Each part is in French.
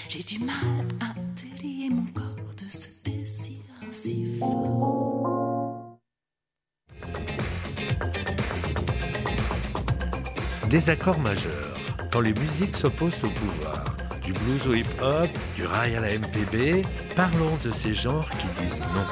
J'ai du mal à délier mon corps de ce désir si fort. Des accords majeurs, quand les musiques s'opposent au pouvoir. Du blues au hip-hop, du rail à la MPB, parlons de ces genres qui disent non.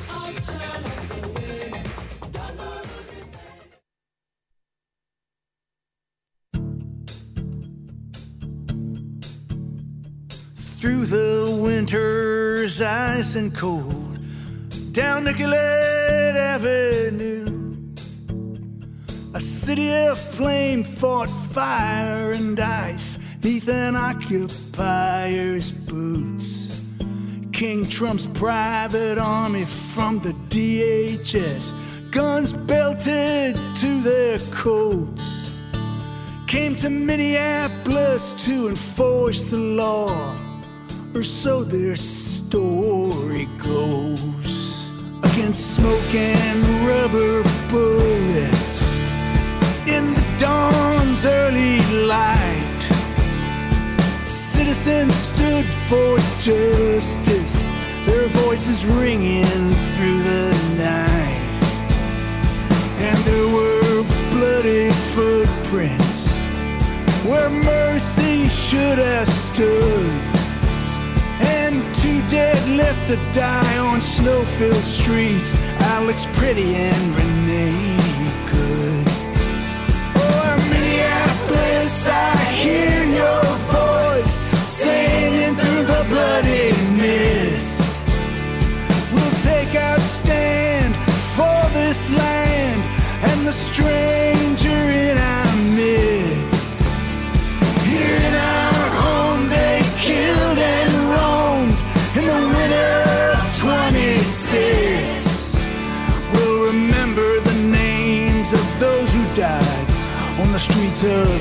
Through the winter's ice and cold, down Nicollet Avenue, a city of flame fought fire and ice neath an occupier's boots. King Trump's private army from the DHS, guns belted to their coats, came to Minneapolis to enforce the law, or so their story goes. Against smoke and rubber bullets in the dawn's early light, citizens stood for justice, their voices ringing through the night. And there were bloody footprints where mercy should have stood, and 2 dead left to die on snow-filled streets, Alex Pretty and Renee Good. Oh, Minneapolis, I hear your voice singing through the bloody mist. We'll take our stand for this land and the stranger in our midst. Here in our home they killed and roamed in the winter of 26. We'll remember the names of those who died on the streets of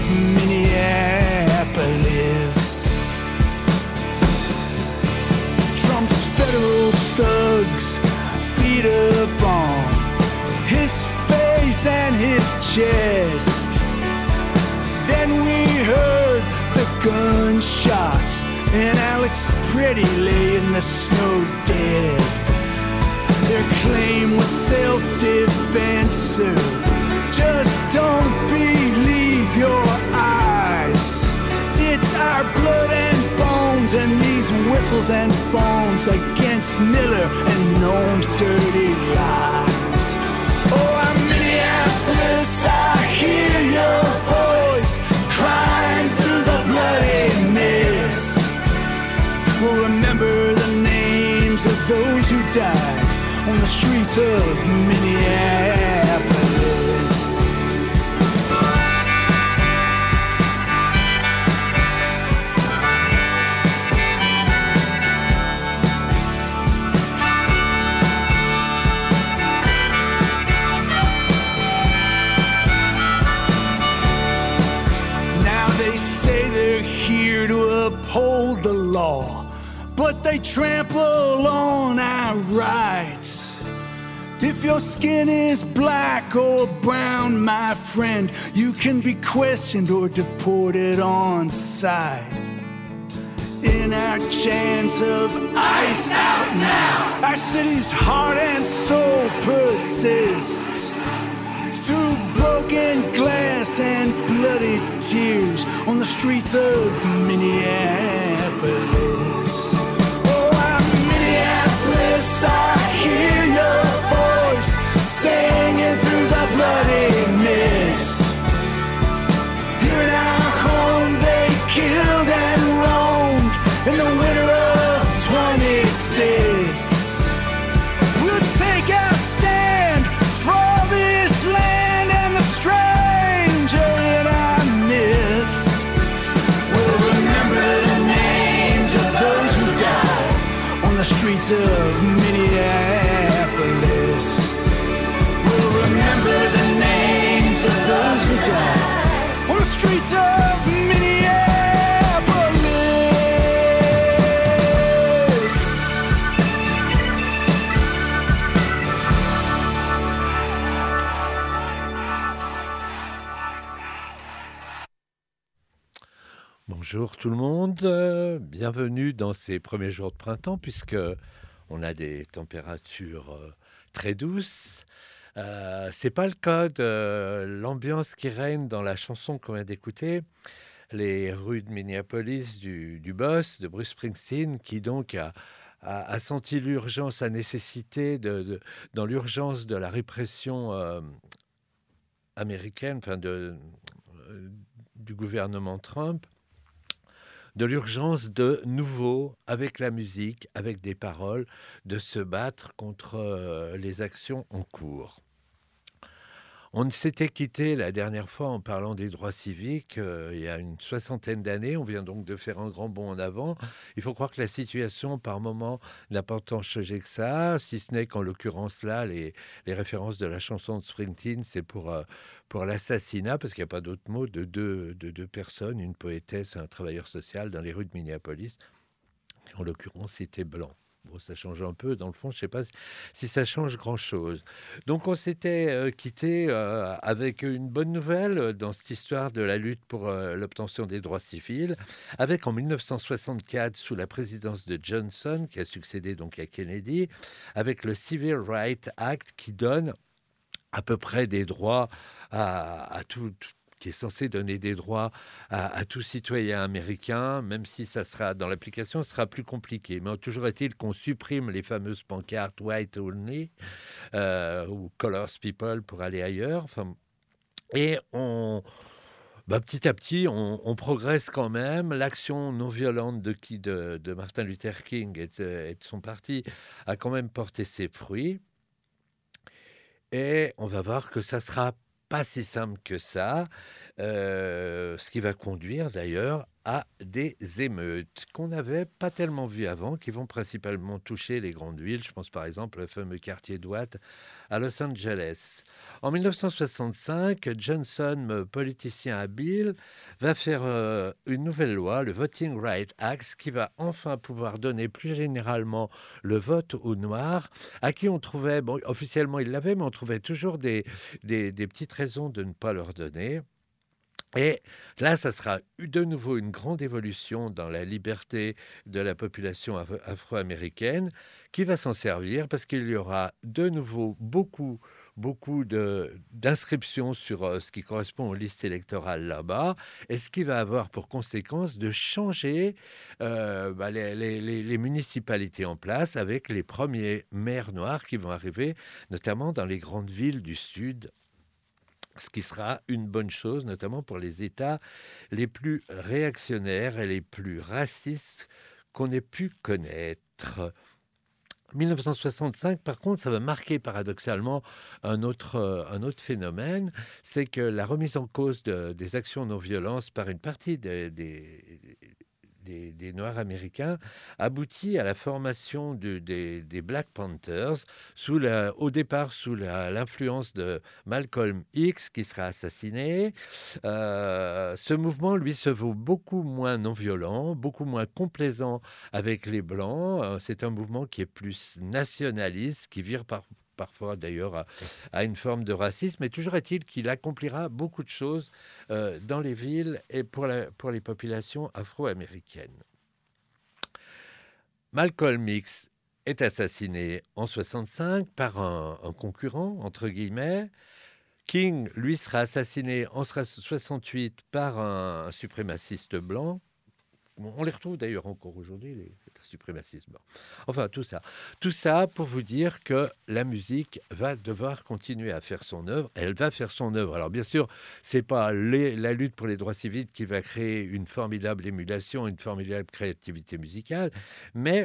Minneapolis. Trump's federal thugs beat up on his face and his chest. Then we heard the gunshots and Alex Pretty lay in the snow dead. Their claim was self-defense, sir. Just don't believe your eyes. It's our blood and bones and these whistles and phones against Miller and Noam's dirty lies. Oh, I'm Minneapolis, I hear your voice crying through the bloody mist. We'll remember the names of those who died on the streets of Minneapolis. Now they say they're here to uphold the law, but they trample on our rights. If your skin is black or brown, my friend, you can be questioned or deported on sight. In our chance of ice out now, our city's heart and soul persists. Through broken glass and bloody tears on the streets of Minneapolis. Oh, I'm Minneapolis, I hear your voice singing through the bloody mist. Here in our home they killed and roamed in the winter of 26. We'll take our stand for this land and the stranger in our midst. We'll remember the names of those who died on the streets of Minneapolis. We'll remember the names of those who died on the streets of Minneapolis. Bonjour, Bonjour tout le monde, bienvenue dans ces premiers jours de printemps puisque on a des températures très douces. C'est pas le cas de l'ambiance qui règne dans la chanson qu'on vient d'écouter, les rues de Minneapolis du boss, de Bruce Springsteen, qui donc a senti l'urgence, la nécessité dans l'urgence de la répression américaine, du gouvernement Trump, de l'urgence de nouveau, avec la musique, avec des paroles, de se battre contre les actions en cours. On s'était quitté la dernière fois en parlant des droits civiques il y a une 60aine d'années. On vient donc de faire un grand bond en avant. Il faut croire que la situation, par moment, n'a pas tant changé que ça, si ce n'est qu'en l'occurrence là, les références de la chanson de Springsteen, c'est pour l'assassinat, parce qu'il n'y a pas d'autre mot, de deux personnes, une poétesse et un travailleur social dans les rues de Minneapolis. En l'occurrence, c'était blanc. Bon, ça change un peu. Dans le fond, je ne sais pas si ça change grand-chose. Donc, on s'était quitté avec une bonne nouvelle dans cette histoire de la lutte pour l'obtention des droits civils, avec en 1964, sous la présidence de Johnson, qui a succédé donc à Kennedy, avec le Civil Rights Act qui donne à peu près des droits à tout qui est censé donner des droits à tout citoyen américain, même si ça sera dans l'application, ce sera plus compliqué. Mais toujours est-il qu'on supprime les fameuses pancartes White Only ou Colors People pour aller ailleurs. Et petit à petit, on progresse quand même. L'action non violente de Martin Luther King et de son parti a quand même porté ses fruits. Et on va voir que ça sera pas si simple que ça, ce qui va conduire d'ailleurs à des émeutes qu'on n'avait pas tellement vues avant, qui vont principalement toucher les grandes villes. Je pense par exemple au fameux quartier de Watt à Los Angeles. En 1965, Johnson, politicien habile, va faire une nouvelle loi, le Voting Rights Act, qui va enfin pouvoir donner plus généralement le vote aux Noirs, à qui on trouvait, bon, officiellement ils l'avaient, mais on trouvait toujours des petites raisons de ne pas leur donner. Et là, ça sera de nouveau une grande évolution dans la liberté de la population afro-américaine qui va s'en servir parce qu'il y aura de nouveau beaucoup d'inscriptions sur ce qui correspond aux listes électorales là-bas, et ce qui va avoir pour conséquence de changer les municipalités en place avec les premiers maires noirs qui vont arriver, notamment dans les grandes villes du Sud, ce qui sera une bonne chose, notamment pour les États les plus réactionnaires et les plus racistes qu'on ait pu connaître. 1965, par contre, ça va marquer paradoxalement un autre phénomène, c'est que la remise en cause des actions non-violence par une partie des Noirs américains aboutit à la formation des Black Panthers, au départ sous l'influence de Malcolm X, qui sera assassiné. Ce mouvement, lui, se veut beaucoup moins non-violent, beaucoup moins complaisant avec les Blancs. C'est un mouvement qui est plus nationaliste, qui vire parfois d'ailleurs à une forme de racisme, mais toujours est-il qu'il accomplira beaucoup de choses dans les villes et pour les populations afro-américaines. Malcolm X est assassiné en 65 par un concurrent, entre guillemets. King, lui, sera assassiné en 68 par un suprémaciste blanc. On les retrouve d'ailleurs encore aujourd'hui, les suprémacistes blancs. Enfin, tout ça pour vous dire que la musique va devoir continuer à faire son œuvre. Elle va faire son œuvre. Alors bien sûr, c'est pas la lutte pour les droits civils qui va créer une formidable émulation, une formidable créativité musicale, mais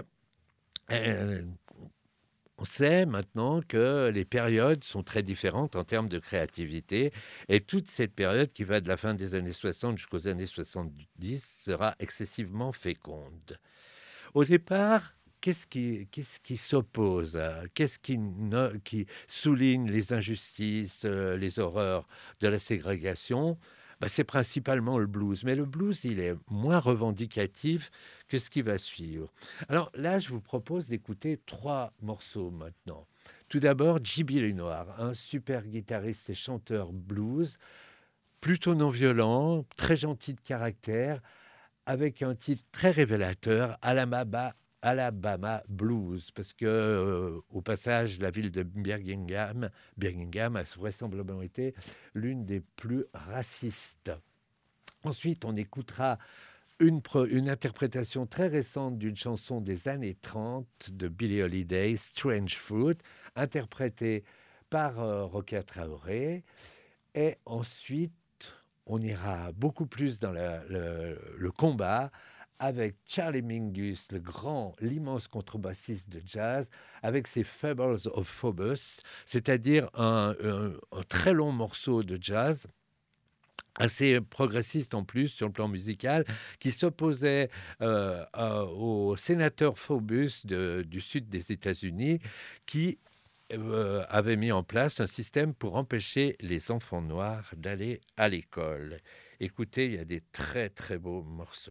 on sait maintenant que les périodes sont très différentes en termes de créativité, et toute cette période qui va de la fin des années 60 jusqu'aux années 70 sera excessivement féconde. Au départ, qu'est-ce qui s'oppose, qu'est-ce qui souligne les injustices, les horreurs de la ségrégation? C'est principalement le blues, mais le blues, il est moins revendicatif que ce qui va suivre. Alors là, je vous propose d'écouter 3 morceaux maintenant. Tout d'abord, J.B. Lenoir, un super guitariste et chanteur blues, plutôt non violent, très gentil de caractère, avec un titre très révélateur, Alabama Blues, parce que au passage, la ville de Birmingham a vraisemblablement été l'une des plus racistes. Ensuite, on écoutera une interprétation très récente d'une chanson des années 30 de Billie Holiday, Strange Fruit, interprétée par Rokia Traoré. Et ensuite, on ira beaucoup plus dans le combat avec Charlie Mingus, l'immense contrebassiste de jazz, avec ses Fables of Phobos, c'est-à-dire un très long morceau de jazz, assez progressiste en plus sur le plan musical, qui s'opposait au sénateur Phobos du sud des États-Unis, qui avait mis en place un système pour empêcher les enfants noirs d'aller à l'école. Écoutez, il y a des très très beaux morceaux.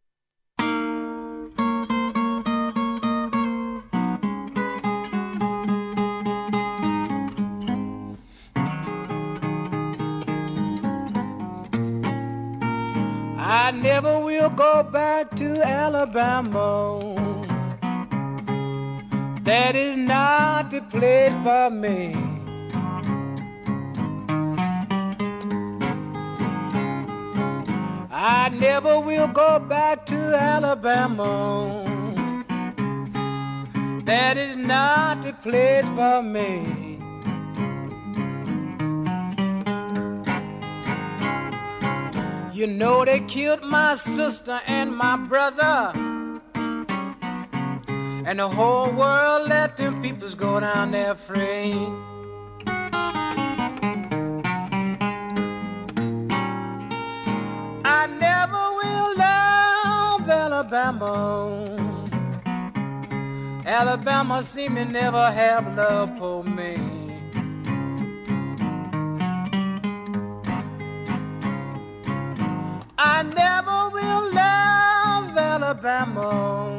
I never will go back to Alabama. That is not the place for me. I never will go back to Alabama. That is not the place for me. You know they killed my sister and my brother, and the whole world let them peoples go down there free. I never will love Alabama. Alabama seem to never have love for me. I never will love Alabama.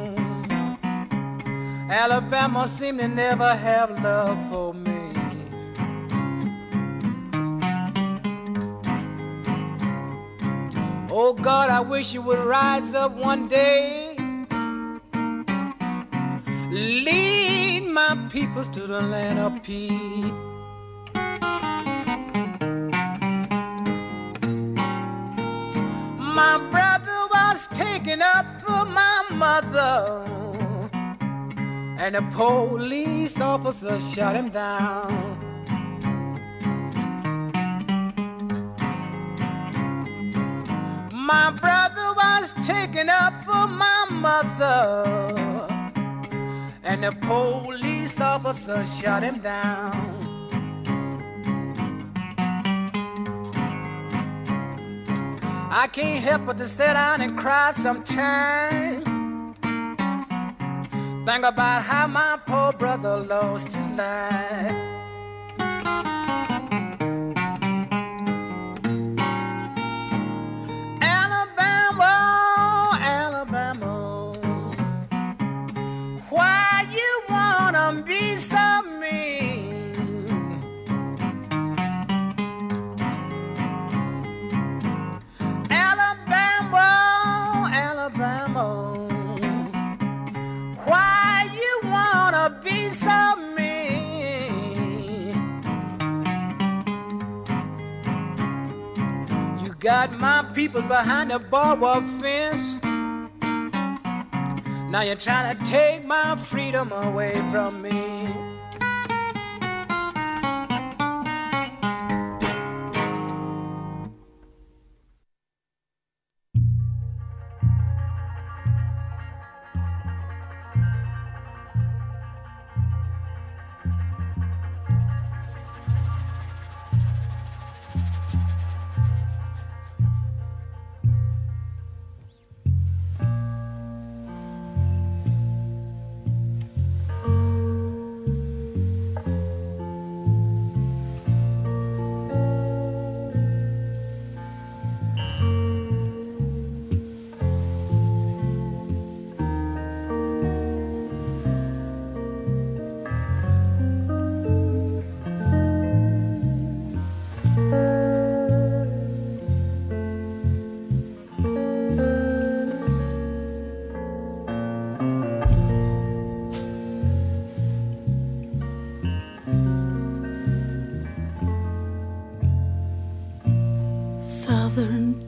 Alabama seem to never have love for me. Oh God, I wish you would rise up one day, lead my peoples to the land of peace. My brother was taken up for my mother, and the police officer shot him down. My brother was taken up for my mother, and the police officer shot him down. I can't help but to sit down and cry sometime. Think about how my poor brother lost his life. Alabama, Alabama, why you wanna be so mean? Alabama, Alabama, why you wanna be so mean? You got my people behind the barbed wire fence. Now you're trying to take my freedom away from me.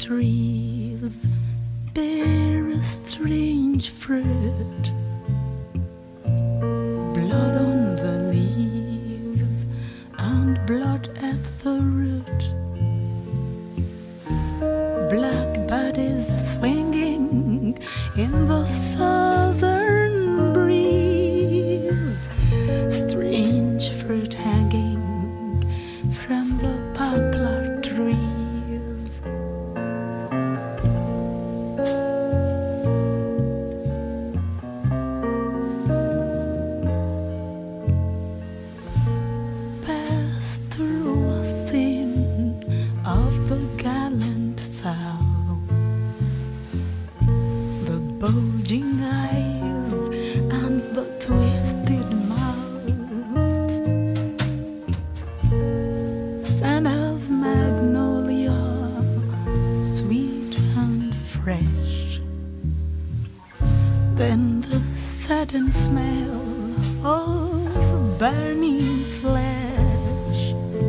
trees bear a strange fruit. Blood on the leaves and blood at the root. Black bodies swinging in the southern breeze. Strange fruit hanging from the poplar trees. Pass through a scene of the gallant South. The bulging eyes and the twisted mouth. Scent of magnolia, sweet and fresh. Then the sudden smell of burning flesh.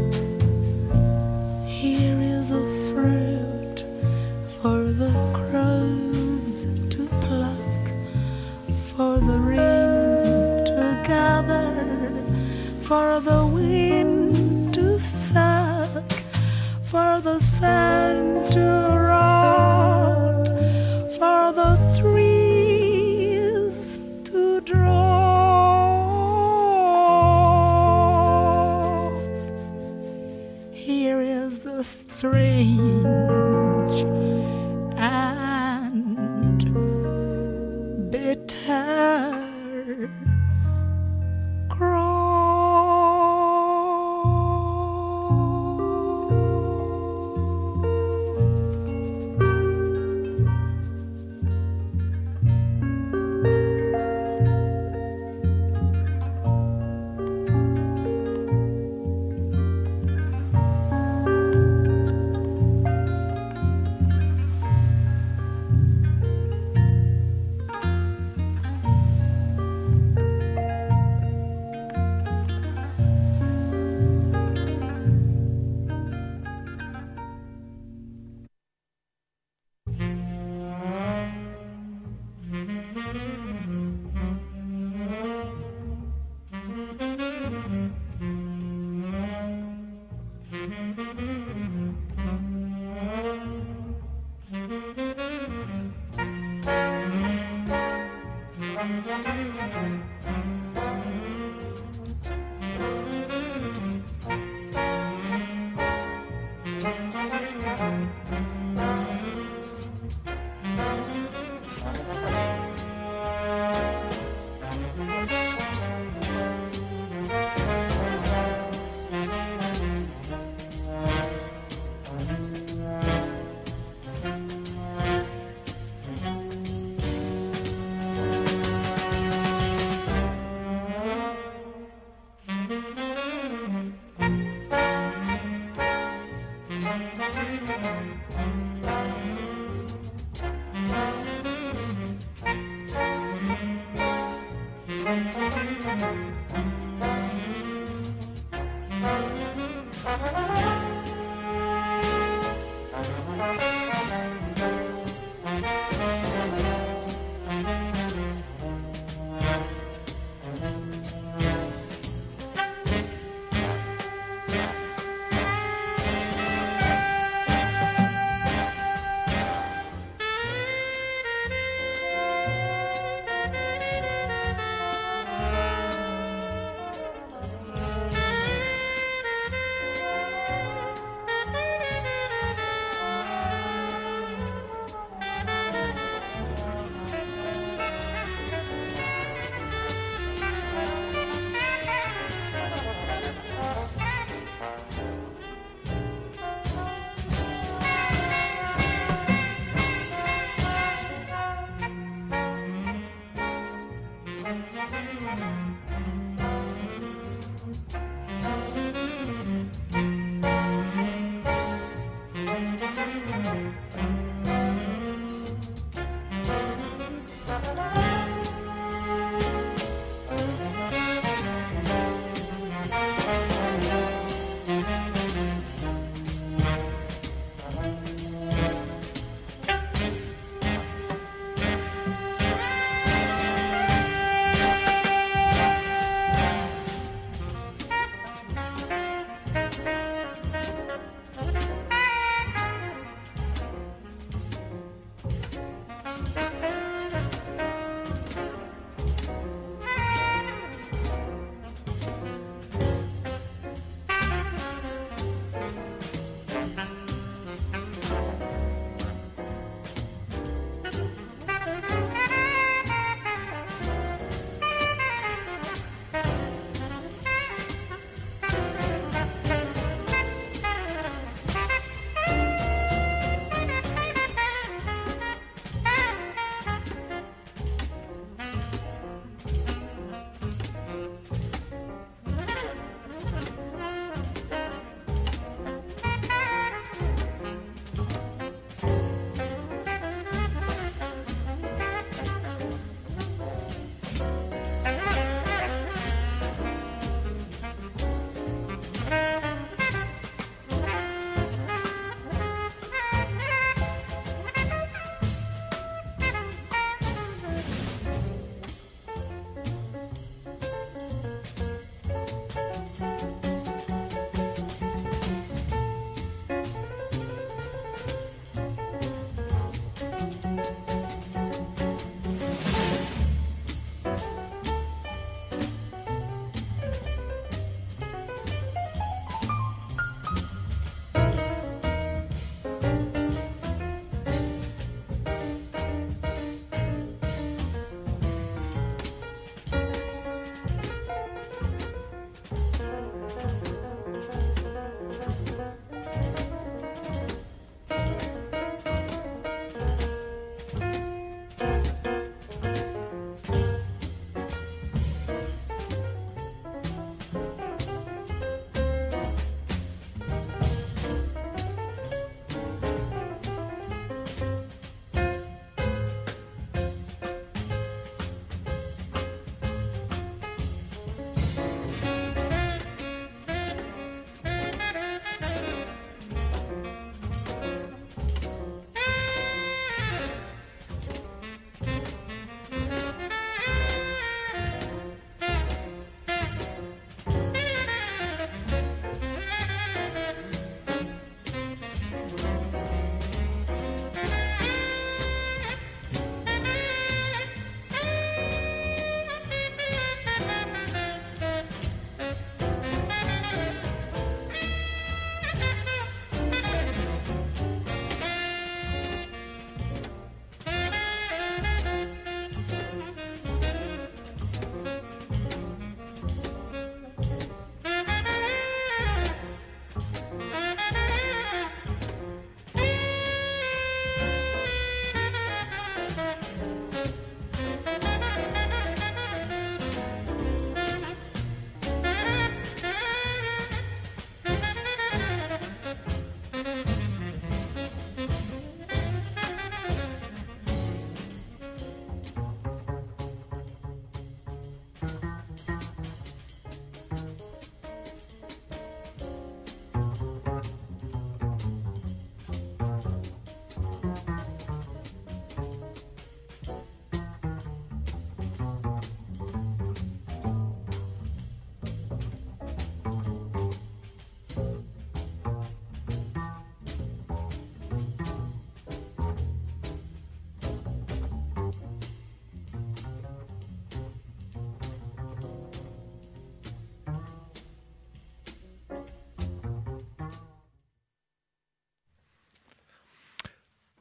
Here is a fruit for the crows to pluck, for the rain to gather, for the wind to suck, for the sun to rot, for the trees to drop. Here is the strange and bitter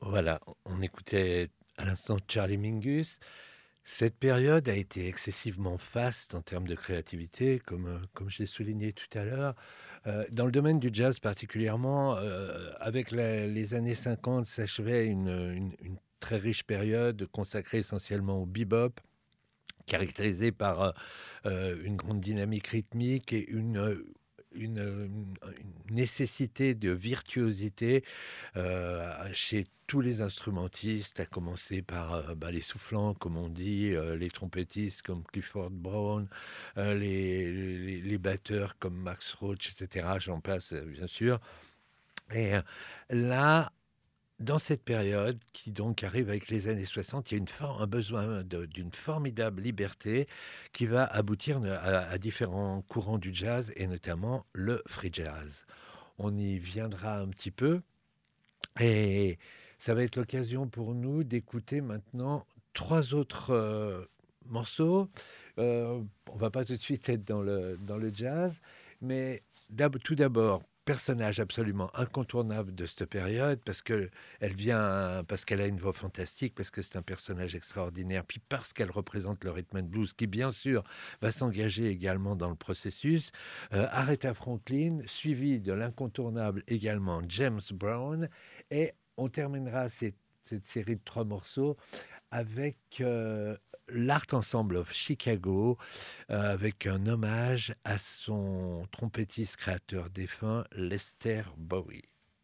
Voilà, on écoutait à l'instant Charlie Mingus. Cette période a été excessivement faste en termes de créativité, comme je l'ai souligné tout à l'heure. Dans le domaine du jazz particulièrement, avec les années 50, s'achevait une très riche période consacrée essentiellement au bebop, caractérisée par une grande dynamique rythmique et une nécessité de virtuosité chez tous les instrumentistes, à commencer par les soufflants, comme on dit, les trompettistes comme Clifford Brown, les batteurs comme Max Roach, etc. J'en passe, bien sûr. Et là, dans cette période, qui donc arrive avec les années 60, il y a un besoin d'une formidable liberté qui va aboutir à différents courants du jazz, et notamment le free jazz. On y viendra un petit peu, et ça va être l'occasion pour nous d'écouter maintenant 3 autres morceaux. On va pas tout de suite être dans le jazz, mais tout d'abord, personnage absolument incontournable de cette période, parce qu'elle a une voix fantastique, parce que c'est un personnage extraordinaire, puis parce qu'elle représente le rhythm and blues, qui bien sûr va s'engager également dans le processus. Aretha Franklin, suivi de l'incontournable également James Brown, et on terminera cette série de 3 morceaux avec l'Art Ensemble of Chicago, avec un hommage à son trompettiste créateur défunt, Lester Bowie.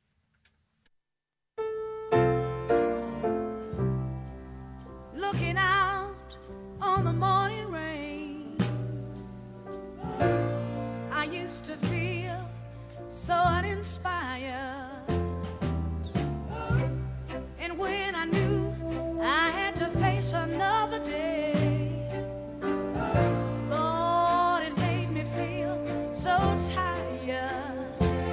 Looking out on the morning rain, I used to feel so uninspired. And when I knew I had to face another day, Lord, it made me feel so tired.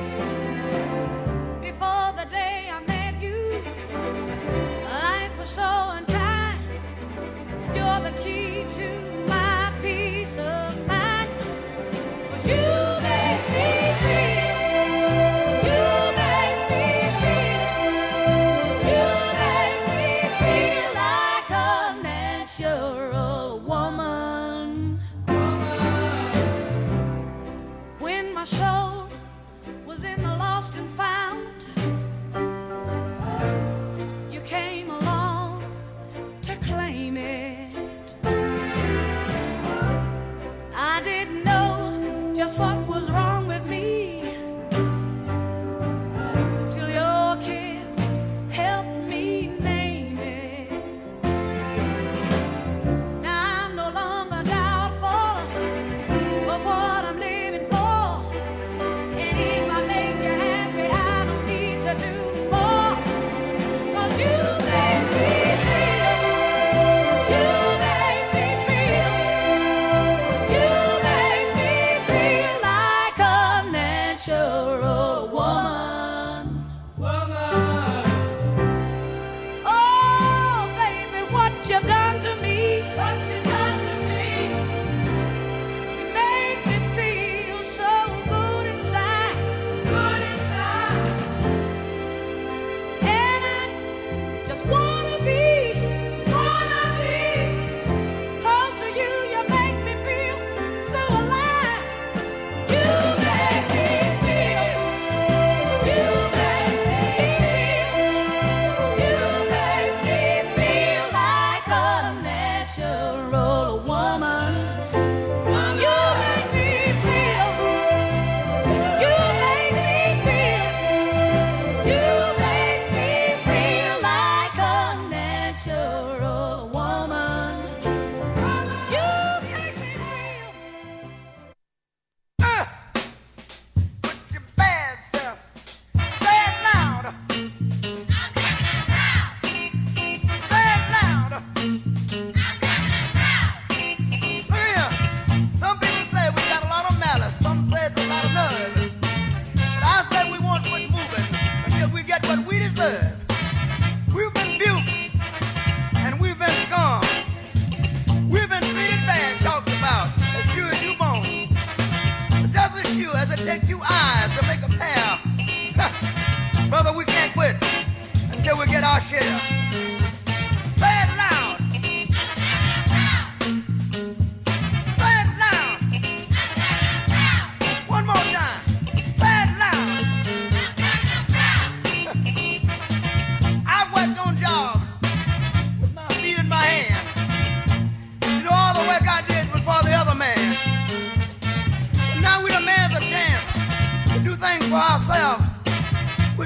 Before the day I met you, life was so unkind. You're the key to my peace of mind. 'Cause you make me feel, you make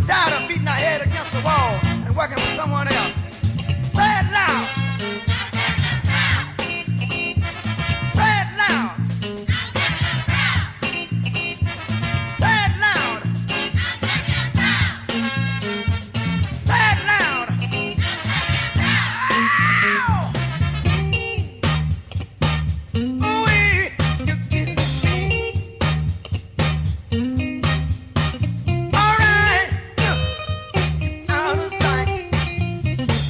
tired of beating our head against the wall and working with someone else. Say it loud. Say it loud. Say it loud. Say it loud. Ooh-wee. All right. Out of sight.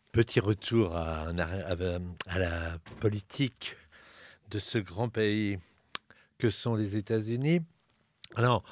Petit retour à la politique de ce grand pays que sont les États-Unis. Alors,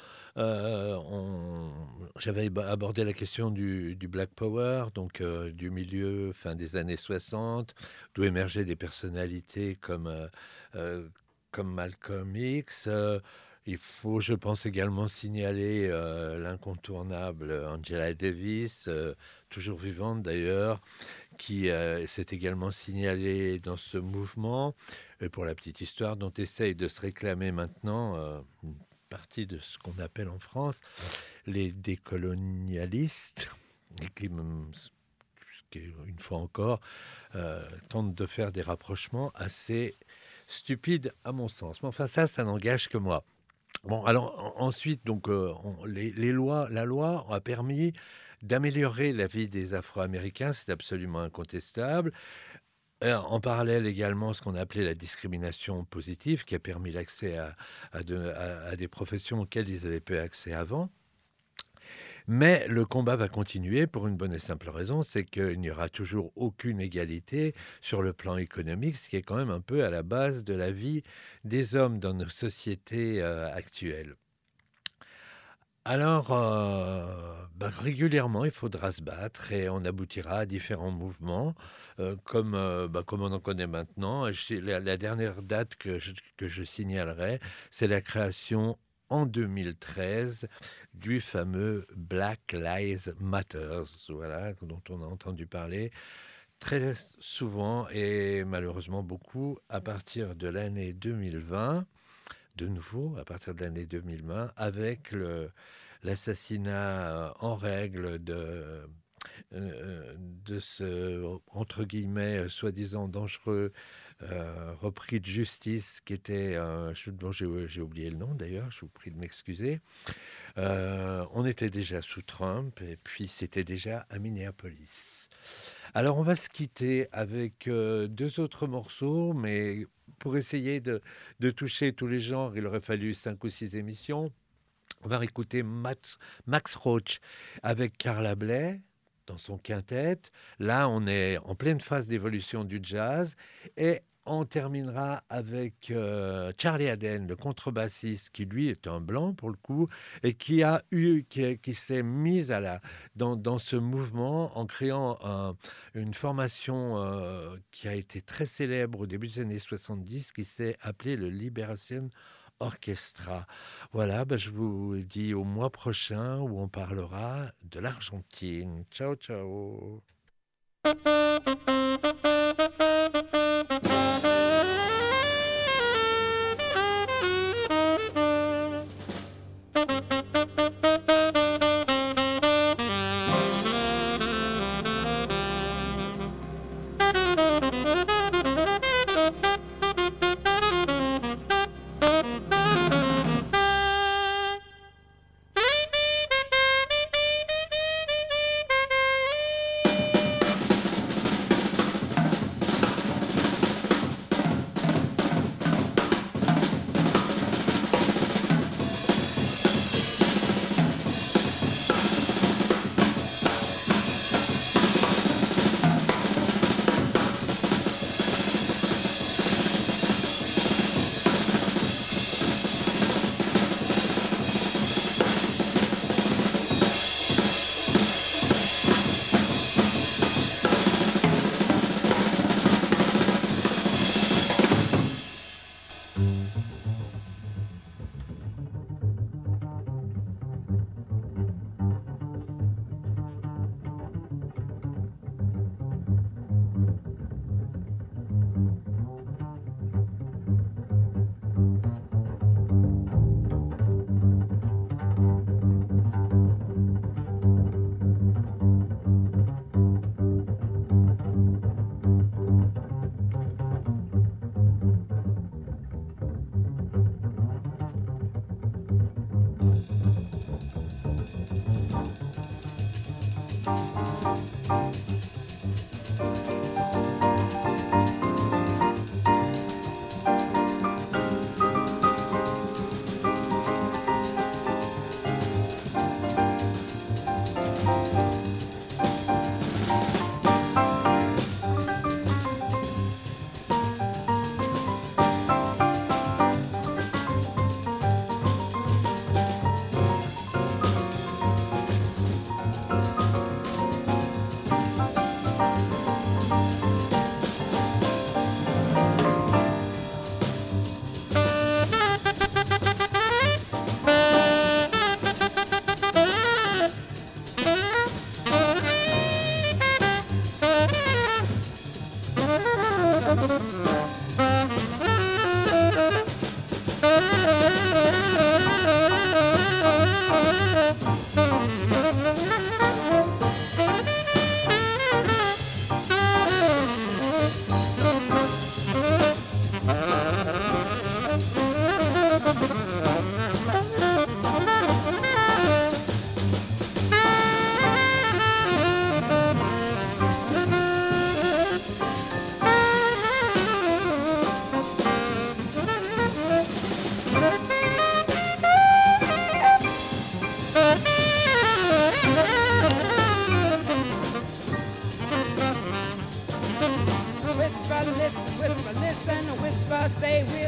j'avais abordé la question du Black Power, donc du milieu, fin des années 60, d'où émergeaient des personnalités comme Malcolm X. Il faut, je pense, également signaler l'incontournable Angela Davis, toujours vivante d'ailleurs, qui s'est également signalée dans ce mouvement. Et pour la petite histoire, dont essaye de se réclamer maintenant une partie de ce qu'on appelle en France les décolonialistes, et qui, une fois encore, tentent de faire des rapprochements assez stupides à mon sens. Mais enfin, ça n'engage que moi. Bon, alors ensuite, donc, la loi a permis d'améliorer la vie des Afro-Américains, c'est absolument incontestable. En parallèle également, ce qu'on a appelé la discrimination positive, qui a permis l'accès à des professions auxquelles ils avaient peu accès avant. Mais le combat va continuer pour une bonne et simple raison, c'est qu'il n'y aura toujours aucune égalité sur le plan économique, ce qui est quand même un peu à la base de la vie des hommes dans nos sociétés actuelles. Alors, régulièrement, il faudra se battre et on aboutira à différents mouvements, comme on en connaît maintenant. La dernière date que je signalerai, c'est la création en 2013 du fameux Black Lives Matter, voilà, dont on a entendu parler très souvent et malheureusement beaucoup à partir de l'année 2020. De nouveau, à partir de l'année 2020, avec l'assassinat en règle de ce, entre guillemets, soi-disant dangereux repris de justice qui était, j'ai oublié le nom d'ailleurs, je vous prie de m'excuser. On était déjà sous Trump et puis c'était déjà à Minneapolis. Alors on va se quitter avec deux autres morceaux, mais pour essayer de toucher tous les genres, il aurait fallu 5 ou 6 émissions. On va écouter Max Roach avec Carla Bley dans son quintet. Là, on est en pleine phase d'évolution du jazz. Et on terminera avec Charlie Haden, le contrebassiste, qui lui est un blanc pour le coup, et qui s'est mis dans ce mouvement en créant une formation qui a été très célèbre au début des années 70, qui s'est appelée le Liberation Orchestra. Voilà, je vous dis au mois prochain où on parlera de l'Argentine. Ciao, ciao.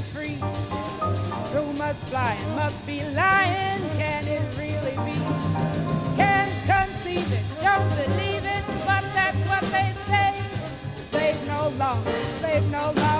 it free? Rumors flying, must be lying. Can it really be? Can't conceive it, don't believe it, but that's what they say. Slave no longer, slave no longer.